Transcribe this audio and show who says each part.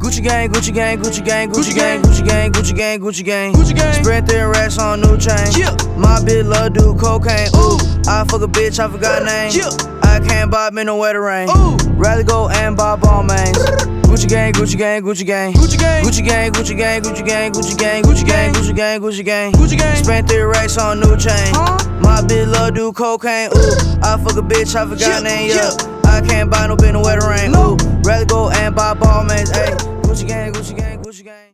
Speaker 1: Gucci gang, Gucci gang, Gucci gang, Gucci gang, Gucci gang, Gucci gang, Gucci gang, Gucci gang. Spread thin racks on new chain. My bitch love do cocaine. Ooh, I fuck a bitch, I forgot name. I can't buy me no wetter rain. Rather go and buy ball mains. Gucci gang, Gucci gang, Gucci gang, Gucci gang, Gucci gang, Gucci gang, Gucci gang, Gucci gang, Gucci gang, Gucci gang, Gucci gang, Gucci gang. Spent 3 racks on new chain. My bitch love do cocaine. Ooh, I fuck a bitch, I forgot name. Yeah, I can't buy no bitch no wetter rain. Ooh, rather go and buy ball mains. Ayy, Gucci gang, Gucci gang, Gucci gang.